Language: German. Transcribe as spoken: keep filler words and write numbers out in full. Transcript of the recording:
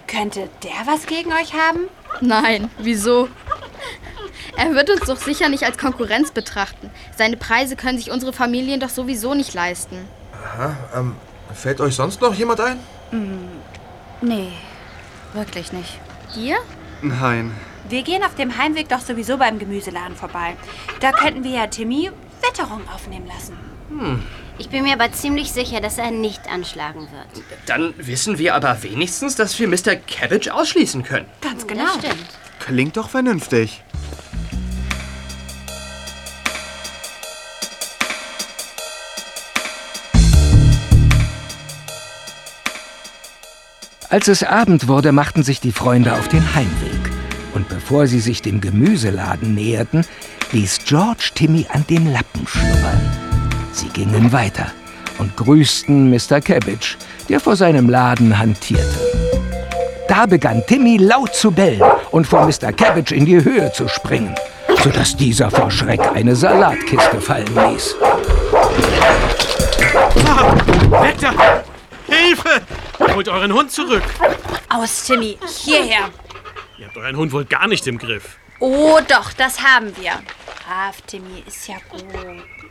Könnte der was gegen euch haben? Nein, wieso? Er wird uns doch sicher nicht als Konkurrenz betrachten. Seine Preise können sich unsere Familien doch sowieso nicht leisten. Aha, ähm, fällt euch sonst noch jemand ein? Mm, nee, wirklich nicht. Dir? Nein. Wir gehen auf dem Heimweg doch sowieso beim Gemüseladen vorbei. Da könnten wir ja Timmy Wetterung aufnehmen lassen. Hm. Ich bin mir aber ziemlich sicher, dass er nicht anschlagen wird. Dann wissen wir aber wenigstens, dass wir Mister Cabbage ausschließen können. Ganz genau. Das stimmt. Klingt doch vernünftig. Als es Abend wurde, machten sich die Freunde auf den Heimweg. Und bevor sie sich dem Gemüseladen näherten, ließ George Timmy an den Lappen schlummern. Sie gingen weiter und grüßten Mister Cabbage, der vor seinem Laden hantierte. Da begann Timmy laut zu bellen und vor Mister Cabbage in die Höhe zu springen, sodass dieser vor Schreck eine Salatkiste fallen ließ. Ah, weg da! Hilfe! Holt euren Hund zurück! Aus, Timmy, hierher! Ihr habt euren Hund wohl gar nicht im Griff. Oh doch, das haben wir. Brav, Timmy, ist ja gut.